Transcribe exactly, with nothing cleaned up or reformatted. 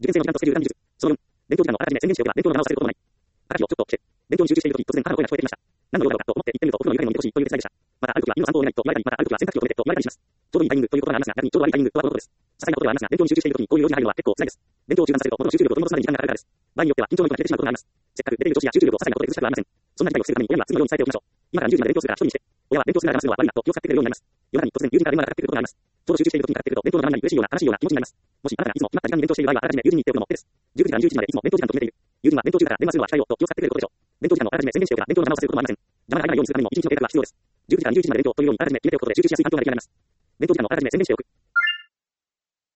受験生の時間とスケジュール管理術。そのよん、勉強時間をあらかじめ宣言しておけば勉強の邪魔をさせることもない。あかきをちょっとして、勉強に集中している時、突然母の声が聞こえてきました。何の用だろうかと思って行ってみると、お風呂の湯船にも見てほしいという手伝いでした。また、歩く時は犬の散歩をお願いと言われたり、また歩く時は洗濯機を止めてと言われたりします。ちょうどいいタイミングということがありますが、逆にちょうど悪いタイミングとはこのことです。些細なことではありますが、勉強に集中している時にこういう用事が入るのは結構辛いです。勉強を中断させると、元の集中力を取り戻すまでに時間がかかるからです。場合によっては緊張の糸が切れてしまうことがあります。せっかく出ている女子や集中力を些細なことで崩したくはありません。そんな事態を防ぐために親には次のように伝えておきましょう。今からにじゅうじまで勉強するから一人にして。親は勉強するなら邪魔するのは悪いなと気を使ってくれるようになります。夜中に突然友人から電話がかかってくることがあります。ちょうど集中している時にかかってくると、勉強の邪魔になり嬉しいような悲しいような気持ちになります。もしあなたがいつも決まった時間に勉強している場合は、あらかじめ友人に言っておくのも手です。じゅうくじからにじゅういちじまでいつも勉強時間と決めている。友人は勉強中だから電話するのは控えようと気を使ってくれることでしょう。勉強時間をあらかじめ宣言しておけば勉強の邪魔をさせることもありません。邪魔が入らないようにするためにも一日の計画が必要です。じゅうくじからにじゅういちじまで勉強というようにあらかじめ決めておくことで集中しやすい環境が出来上がります。勉強時間をあらかじめ宣言しておく。